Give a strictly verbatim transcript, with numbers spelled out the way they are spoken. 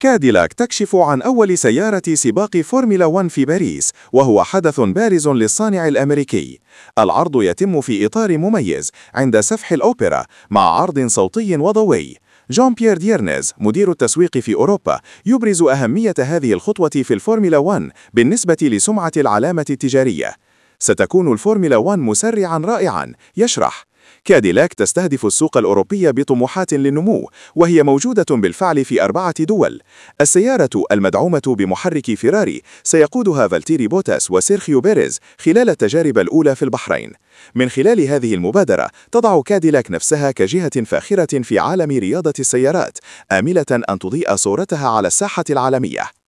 كاديلاك تكشف عن أول سيارة سباق فورمولا واحد في باريس، وهو حدث بارز للصانع الأمريكي. العرض يتم في إطار مميز عند سفح الأوبرا مع عرض صوتي وضوئي. جون بيير ديرنز مدير التسويق في أوروبا يبرز أهمية هذه الخطوة في الفورمولا واحد بالنسبة لسمعة العلامة التجارية. ستكون الفورمولا واحد مسرعاً رائعاً، يشرح. كاديلاك تستهدف السوق الأوروبي بطموحات للنمو، وهي موجودة بالفعل في أربعة دول. السيارة المدعومة بمحرك فيراري سيقودها فالتيري بوتاس وسيرخيو بيريز خلال التجارب الأولى في البحرين. من خلال هذه المبادرة تضع كاديلاك نفسها كجهة فاخرة في عالم رياضة السيارات، آملة أن تضيء صورتها على الساحة العالمية.